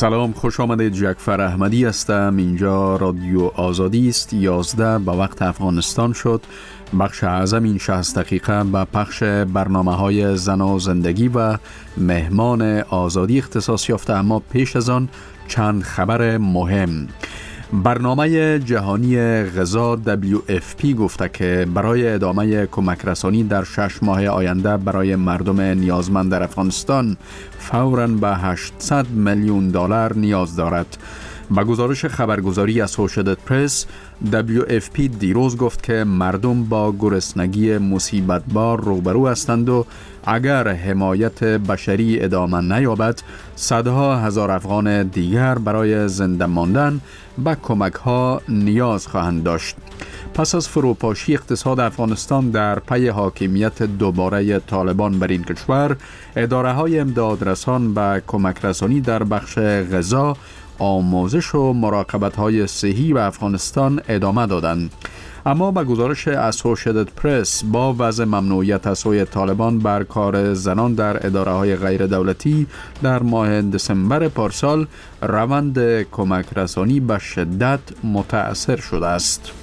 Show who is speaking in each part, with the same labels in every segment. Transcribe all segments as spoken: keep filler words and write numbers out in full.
Speaker 1: سلام، خوش آمدید. جعفر احمدی هستم. اینجا رادیو آزادی است. یازده به وقت افغانستان شد. بخش اعظم این شصت دقیقه به پخش برنامه های زن و زندگی و مهمان آزادی اختصاص یافته، اما پیش از آن چند خبر مهم. برنامه جهانی غذا دبلیو اف پی گفته که برای ادامه کمک رسانی در شش ماه آینده برای مردم نیازمند در افغانستان فوراً به هشتصد میلیون دلار نیاز دارد. با گزارش خبرگزاری اسوشییتد پرس، دبلیو اف پی دیروز گفت که مردم با گرسنگی مصیبت بار روبرو هستند و اگر حمایت بشری ادامه نیابد، صدها هزار افغان دیگر برای زنده ماندن به کمک ها نیاز خواهند داشت. پس از فروپاشی اقتصاد افغانستان در پی حاکمیت دوباره طالبان بر این کشور، اداره های امدادرسان به کمک رسانی در بخش غذا، آموزش و مراقبت های صحی به افغانستان ادامه دادند. اما به گزارش اسوشییتد پرس، با وضع ممنوعیت از سوی طالبان بر کار زنان در اداره های غیر دولتی در ماه دسامبر پارسال، روند کمک رسانی به شدت متأثر شده است.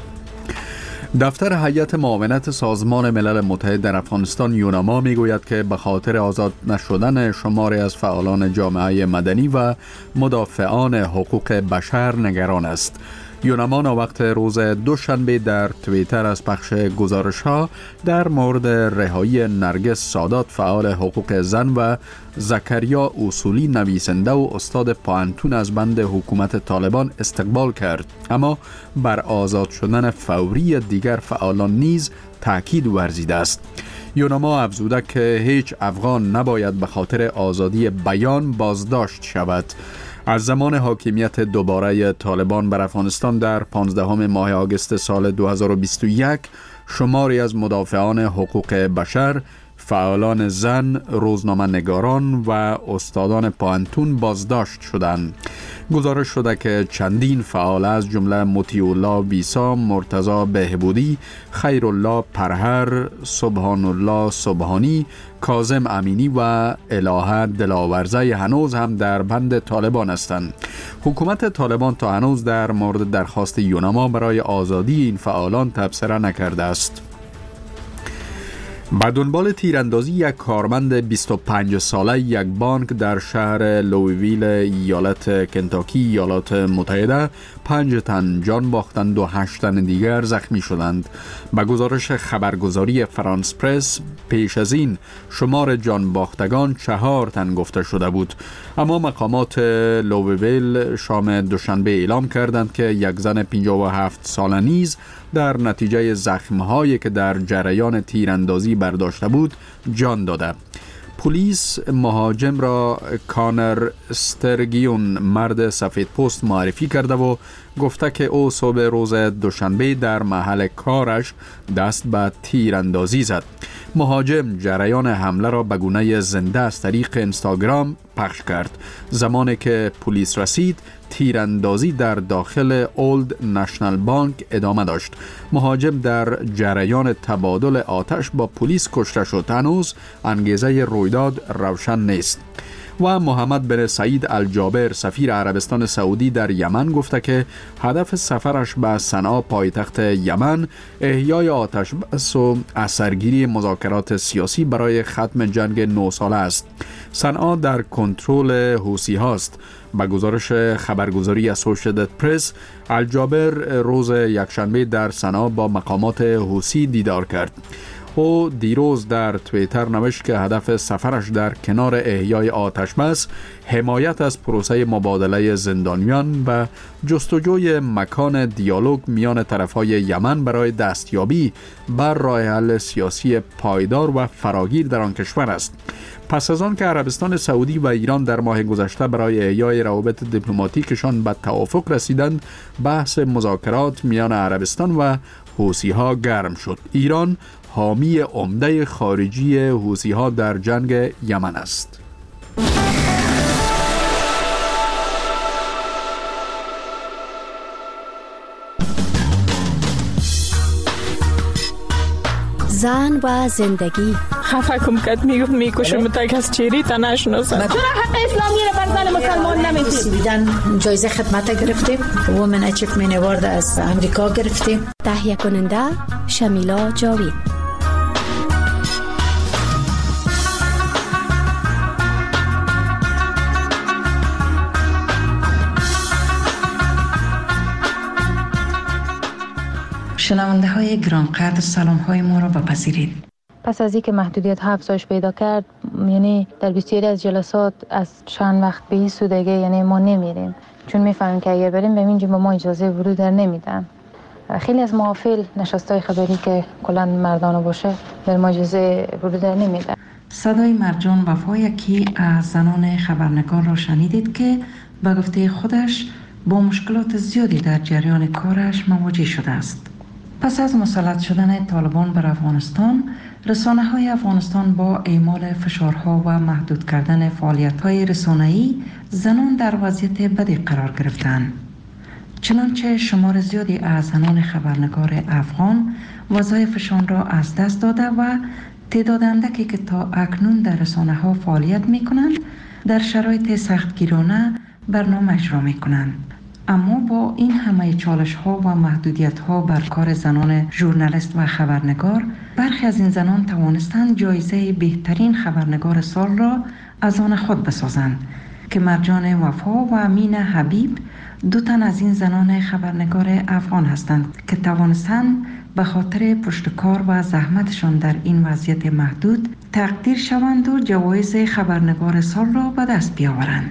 Speaker 1: دفتر هیئت معاونت سازمان ملل متحد در افغانستان یوناما میگوید که به خاطر آزاد نشدن شماری از فعالان جامعه مدنی و مدافعان حقوق بشر نگران است. یوناما وقت روز دوشنبه در توییتر از پخش گزارش ها در مورد رهایی نرگس سادات، فعال حقوق زن، و زکریا اصولی، نویسنده و استاد پانتون، از بند حکومت طالبان استقبال کرد، اما بر آزاد شدن فوری دیگر فعالان نیز تاکید ورزیده است. یوناما افزوده که هیچ افغان نباید به خاطر آزادی بیان بازداشت شود. از زمان حاکمیت دوباره طالبان بر افغانستان در پانزدهم ماه آگوست سال دو هزار و بیست و یک، شماری از مدافعان حقوق بشر، فعالان زن، روزنامه نگاران و استادان پانتون بازداشت شدند. گزارش شده که چندین فعال از جمله مطیع الله ویسا، مرتضی بهبودی، خیرالله پرهر، سبحان الله سبحانی، کاظم امینی و الهه دلاورزه هنوز هم در بند طالبان هستند. حکومت طالبان تا هنوز در مورد درخواست یوناما برای آزادی این فعالان تبصره نکرده است. به دنبال تیراندازی یک کارمند بیست و پنج ساله یک بانک در شهر لویویل، ایالت کنتاکی، ایالات متحده، پنج تن جان باختند و هشت تن دیگر زخمی شدند. به گزارش خبرگزاری فرانس پرس، پیش از این شمار جان باختگان چهار تن گفته شده بود، اما مقامات لویویل شام دوشنبه اعلام کردند که یک زن پنجاه و هفت ساله نیز در نتیجه زخم‌هایی که در جریان تیراندازی برداشته بود جان داده. پلیس مهاجم را کانر استرگیون، مرد سفید پوست، معرفی کرده و گفته که او صبح روز دوشنبه در محل کارش دست به تیراندازی زد. مهاجم جریان حمله را به گونه زنده از طریق اینستاگرام پخش کرد. زمانی که پلیس رسید، تیراندازی در داخل اولد نشنل بانک ادامه داشت. مهاجم در جریان تبادل آتش با پلیس کشته شد. هنوز انگیزه رویداد روشن نیست. و محمد بن سعید الجابر، سفیر عربستان سعودی در یمن، گفته که هدف سفرش به صنعا، پایتخت یمن، احیای آتش بس و اثرگیری مذاکرات سیاسی برای ختم جنگ نه ساله است. صنعا در کنترل حوثی هاست. با گزارش خبرگزاری اسوشییتد پرس، الجابر روز یکشنبه در صنعا با مقامات حوثی دیدار کرد. او دیروز در توییتر نوشت که هدف سفرش در کنار احیای آتش بس، حمایت از پروسه مبادله زندانیان و جستجوی مکان دیالوگ میان طرفهای یمن برای دستیابی بر راه حل سیاسی پایدار و فراگیر در آن کشور است. پس از آن که عربستان سعودی و ایران در ماه گذشته برای احیای روابط دیپلماتیکشان به توافق رسیدند، بحث مذاکرات میان عربستان و حوثی ها گرم شد. ایران حامی عمده خارجی حوثی ها در جنگ یمن است.
Speaker 2: زن و زندگی.
Speaker 3: خفه کم کت میگفت میکشم تا که از چیری تا نشناسم. چرا حق اسلامی رو بر زن مسلمان نمیدید؟
Speaker 4: بیدن جایزه خدمت گرفتیم، وومن اچیومنت اوارد از امریکا گرفتیم.
Speaker 2: تهیه کننده شمیلا جاوید.
Speaker 4: شنونده های گرانقدر سلام های ما را بپذیرید.
Speaker 5: پس از اینکه محدودیت ها افزایش پیدا کرد، یعنی در بسیاری از جلسات از چند وقت به این سو دیگه یعنی ما نمیریم، چون میفهمیم که اگر بریم به اینجا به ما اجازه ورود در نمیدن. خیلی از محافل نشستای خبری که کلا مردانه باشه به ما اجازه ورود در نمیدن.
Speaker 4: صدای مرجان وفا یکی از زنان خبرنگار را شنیدید که به گفته خودش با مشکلات زیادی در جریان کارش مواجه شده است. پس از مسلط شدن طالبان بر افغانستان، رسانه‌های افغانستان با اعمال فشارها و محدود کردن فعالیت‌های رسانه‌ای زنان در وضعیت بدی قرار گرفتند. چنانچه شمار زیادی از زنان خبرنگار افغان وظایفشان را از دست داده و تعداد اندکی که تا اکنون در رسانه‌ها فعالیت می‌کنند در شرایط سختگیرانه برنامه اجرا می‌کنند. اما با این همه چالش ها و محدودیت ها بر کار زنان ژورنالیست و خبرنگار، برخی از این زنان توانستند جایزه بهترین خبرنگار سال را از آن خود بسازند که مرجان وفا و امین حبیب دو تن از این زنان خبرنگار افغان هستند که توانستند به خاطر پشتکار و زحمتشان در این وضعیت محدود تقدیر شوند و جوایز خبرنگار سال را به دست بیاورند.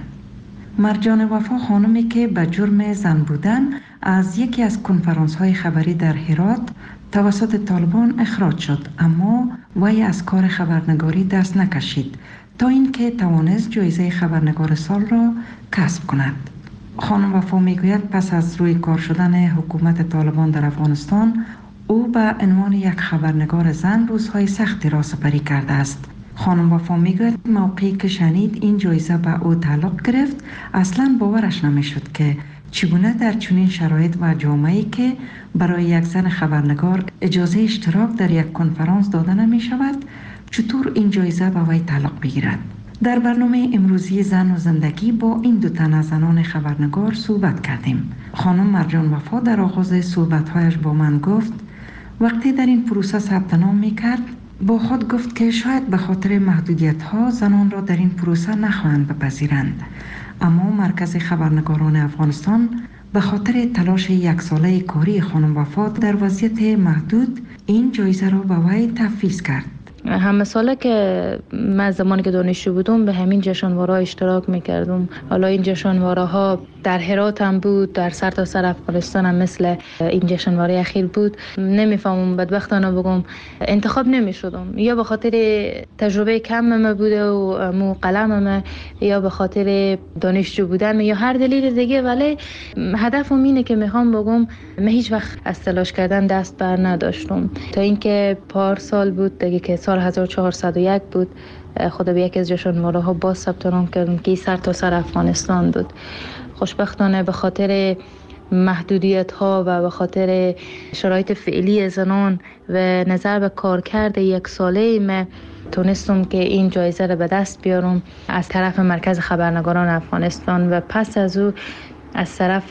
Speaker 4: مرجان وفا خانمی که به جرم زن بودن از یکی از کنفرانس های خبری در هرات توسط طالبان اخراج شد، اما وی از کار خبرنگاری دست نکشید تا اینکه توانست جایزه خبرنگار سال را کسب کند. خانم وفا میگوید پس از روی کار شدن حکومت طالبان در افغانستان، او به عنوان یک خبرنگار زن روزهای سختی را سپری کرده است. خانم وفا میگوید موقعی که شنید این جایزه به او تعلق گرفت، اصلا باورش نمیشد که چگونه در چنین شرایط و جامعه‌ای که برای یک زن خبرنگار اجازه اشتراک در یک کنفرانس داده نمی شود، چطور این جایزه به وی تعلق بگیرد. در برنامه امروزی زن و زندگی با این دو تن از زنان خبرنگار صحبت کردیم. خانم مرجان وفا در آغاز صحبت‌هایش با من گفت وقتی در این پروسه ثبت نام می‌کرد، با خود گفت که شاید به خاطر محدودیت‌ها زنان را در این پروسه نخواهند بپذیرند، اما مرکز خبرنگاران افغانستان به خاطر تلاش یک ساله کاری خانم وفا در وضعیت محدود این جایزه را به وی تفویض کرد.
Speaker 5: همه ساله که من زمانی که دانشجو بودم به همین جشنواره‌ها اشتراک میکردم. حالا این جشنواره‌ها در هرات هم بود، در سر تا سر افغانستان هم مثل این جشنواره اخیر بود. نمیفهمم بدبختانه بگم انتخاب نمیشدم، یا به خاطر تجربه کمم بوده و مو قلمم، یا به خاطر دانشجو بودن، یا هر دلیل دیگه، ولی هدفم اینه که میخوام بگم من هیچ وقت از تلاش کردن دست بر نداشتم تا اینکه پار سال بود دیگه که سال هزار و چهارصد و یک بود، خدا به یک از جشنواره ها باز ثبت نام کردم که سر تا سر افغانستان بود. خوشبختانه به خاطر محدودیت ها و به خاطر شرایط فعلی زنان و نظر به کارکرد یک ساله من تونستم که این جایزه را به دست بیارم از طرف مرکز خبرنگاران افغانستان و پس از او از طرف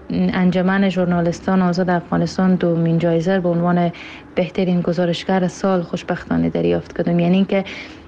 Speaker 5: انجمن ژورنالیستان آزاد افغانستان دومین جایزه به عنوان بهترین گزارشگر سال خوشبختانه دریافت کردم. یعنی اینکه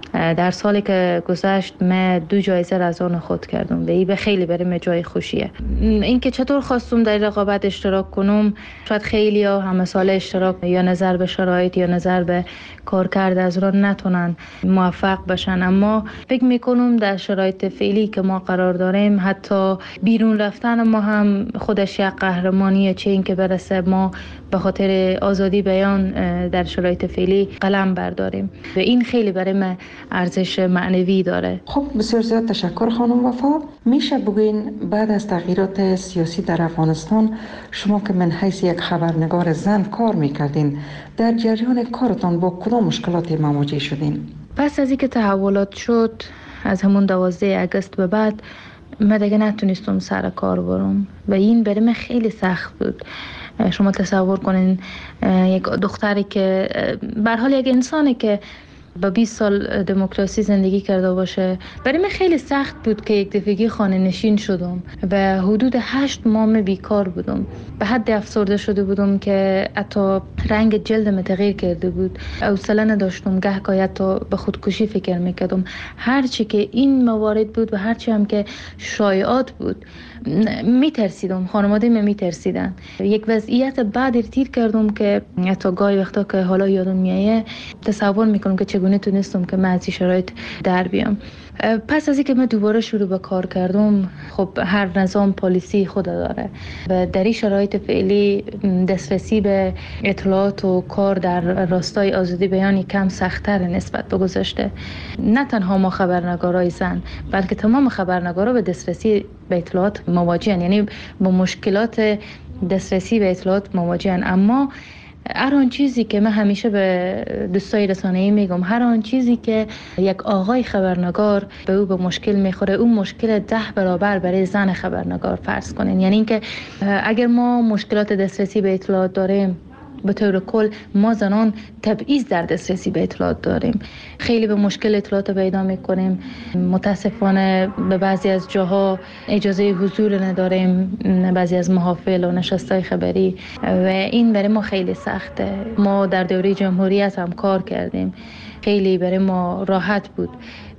Speaker 5: در سالی که گذشت من دو جایزه را از آن خود کردم. به این به خیلی برای جای خوشیه. اینکه چطور خواستم در رقابت اشتراک کنم، شاید خیلی ها همه سال اشتراک یا نظر به شرایط یا نظر به کارکرد از را نتونن موفق بشن، اما فکر میکنم در شرایط فعلی که ما قرار داریم حتی بیرون رفتن ما هم خودش یک قهرمانیه، چه این که برسه ما به خاطر آزادی بیان در شرایط فعلی قلم برداریم و این خیلی برای من ارزش معنوی داره.
Speaker 4: خب بسیار زیاد تشکر خانم وفا. میشه بگوین بعد از تغییرات سیاسی در افغانستان شما که من حیث یک خبرنگار زن کار میکردین، در جریان کارتان با کدام مشکلاتی مواجه شدین؟
Speaker 5: پس از اینکه تحولات شد از همون دوازده اگست به بعد من دیگه نتونستم سر کار برم و این برای من خیلی سخت بود. شما تصور کنین یک دختری که به هر حال یک انسانی که با بیست سال دموکراسی زندگی کرده باشه، برای من خیلی سخت بود که یک دفعگی خانه نشین شدم و حدود هشت ماه بیکار بودم. به حد افسرده شده بودم که حتی رنگ جلدم تغییر کرده بود. حوصله نداشتم، گهگاه حتی به خودکشی فکر میکردم. هرچی که این موارد بود و هرچی هم که شایعات بود میترسیدم، خانواده من میترسیدن. یک وضعیت بعد ارتیر کردم که حتی گاهی وقتا که حالا یادم میایه تصور میکنم که چگونه تونستم که من از این شرایط در بیام. پس از اینکه من دوباره شروع به کار کردم، خب هر نظام پالیسی خود داره و در این شرایط فعلی دسترسی به اطلاعات و کار در راستای آزادی بیان کم سخت‌تر نسبت به گذشته. نه تنها ما خبرنگارای زن، بلکه تمام خبرنگارا به دسترسی به اطلاعات مواجهن، یعنی با مشکلات دسترسی به اطلاعات مواجهن. اما هر آن چیزی که من همیشه به دوستای رسانه‌ای میگم، هر آن چیزی که یک آقای خبرنگار به او به مشکل میخوره، اون مشکل ده برابر برای زن خبرنگار فرض کنین. یعنی اینکه اگر ما مشکلات دسترسی به اطلاعات داریم، به طور کل ما زنان تبعیض در دسترسی به اطلاعات داریم. خیلی به مشکل اطلاعات پیدا میکنیم. متاسفانه به بعضی از جاها اجازه حضور نداریم، بعضی از محافل و نشستای خبری، و این برای ما خیلی سخته. ما در دوره جمهوریت هم کار کردیم، خیلی برای ما راحت بود.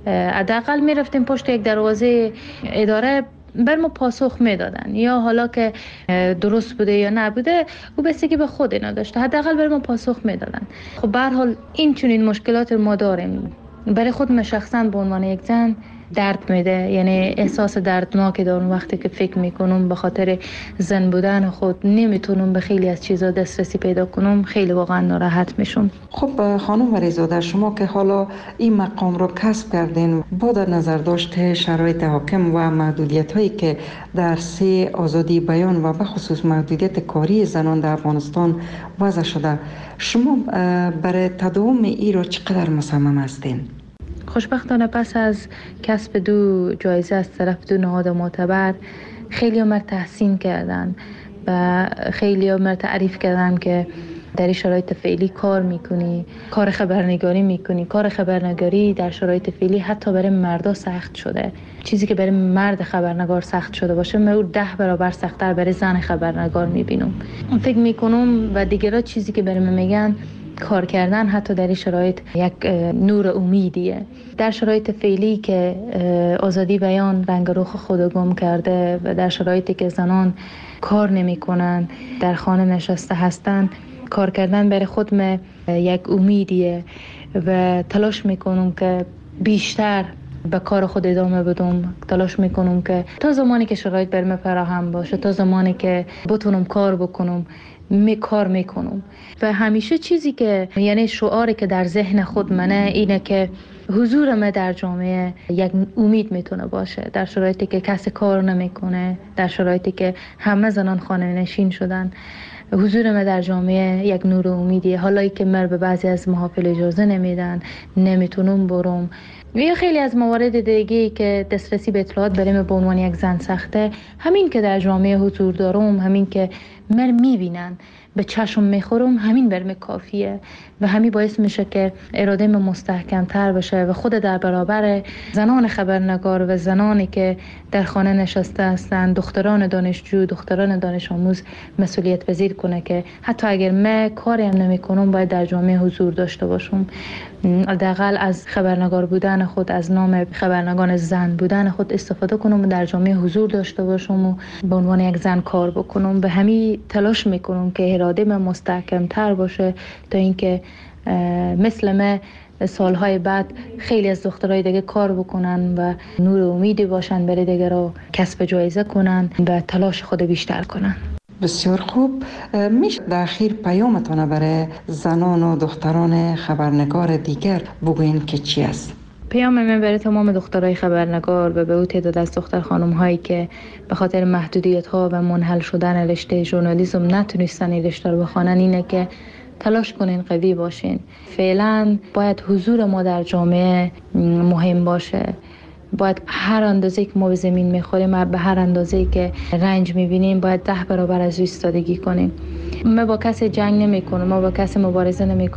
Speaker 5: حداقل میرفتیم پشت یک دروازه اداره، بر ما پاسخ میدادن، یا حالا که درست بوده یا نبوده او بستگی به خود اینا داشته، حداقل بر ما پاسخ میدادن. خب به هر حال این چنین مشکلات ما داریم. برای خود من شخصا به عنوان یک زن درد میده، یعنی احساس دردناکی دارم وقتی که فکر میکنم به خاطر زن بودن خود نمیتونم به خیلی از چیزا دسترسی پیدا کنم، خیلی واقعا ناراحت میشم.
Speaker 4: خب خانم وریزاده، شما که حالا این مقام رو کسب کردین، با در نظر داشته شرایط حاکم و محدودیت هایی که در سه آزادی بیان و به خصوص محدودیت کاری زنان در افغانستان وضع شده، شما برای تداوم این رو چقدر مصمم هستین؟
Speaker 5: خوشبختانه پس از کسب دو جایزه از طرف دو نهاد معتبر، خیلی ها مرا تحسین کردن و خیلی ها مرا تعریف کردن که در این شرایط فعلی کار میکنی، کار خبرنگاری میکنی. کار خبرنگاری در شرایط فعلی حتی برای مردا سخت شده. چیزی که برای مرد خبرنگار سخت شده باشه، من او ده برابر سخت‌تر برای زن خبرنگار میبینم. فکر میکنم و دیگرها چیزی که برای من میگن، کار کردن حتی در این شرایط یک نور امیدیه. در شرایط فعلی که آزادی بیان رنگ رخ خود گم کرده و در شرایطی که زنان کار نمی کنن، در خانه نشسته هستن، کار کردن برای خود من یک امیدیه و تلاش میکنم که بیشتر به کار خود ادامه بدم. تلاش میکنم که تا زمانی که شرایط برم فراهم باشه، تا زمانی که بتونم کار بکنم، می کار میکنم. و همیشه چیزی که یعنی شعاری که در ذهن خود منه اینه که حضور من در جامعه یک امید میتونه باشه. در شرایطی که کسی کار نمیکنه، در شرایطی که همه زنان خانه نشین شدن، حضور من در جامعه یک نور امیدیه. حالا که من به بعضی از محافل اجازه نمیدن، نمیتونم برم، یا خیلی از موارد دیگه که دسترسی به اطلاعات برای من به عنوان یک زن سخته، همین که در جامعه حضور دارم، همین که من میبینن، به چشم میخورم، همین برم کافیه و همین باعث میشه که اراده من مستحکم تر بشه و خود در برابر زنان خبرنگار و زنانی که در خانه نشسته هستن، دختران دانشجو، دختران دانش آموز مسئولیت پذیر کنه که حتی اگر من کاری هم نمی کنم باید در جامعه حضور داشته باشم. حداقل از خبرنگار بودن خود، از نام خبرنگار زن بودن خود استفاده کنم و در جامعه حضور داشته باشم و به عنوان یک زن کار بکنم. به همین تلاش میکنم که اراده من مستحکم تر باشه تا اینکه مثل من سالهای بعد خیلی از دخترای دیگه کار بکنن و نور امیدی باشن برای دیگرها، کسب جایزه کنن و تلاش خود بیشتر کنن.
Speaker 4: بسیار خوب. میشه در اخیر پیامتان برای زنان و دختران خبرنگار دیگر بگوین که چی است؟
Speaker 5: پیام من برای تمام دخترای خبرنگار و به او تعداد از دختر خانم هایی که به خاطر محدودیت ها و منحل شدن رشته ژورنالیسم نتونستن این رشته رو بخوانن اینه که تلاش کنین، قوی باشین. فعلا باید حضور ما در جامعه مهم باشه. باید هر اندازه که ما به زمین میخوریم، به هر اندازه که رنج میبینیم، باید ده برابر از ایستادگی کنیم. ما با کسی جنگ نمی کنیم، ما با کسی مبارزه نمی کنیم.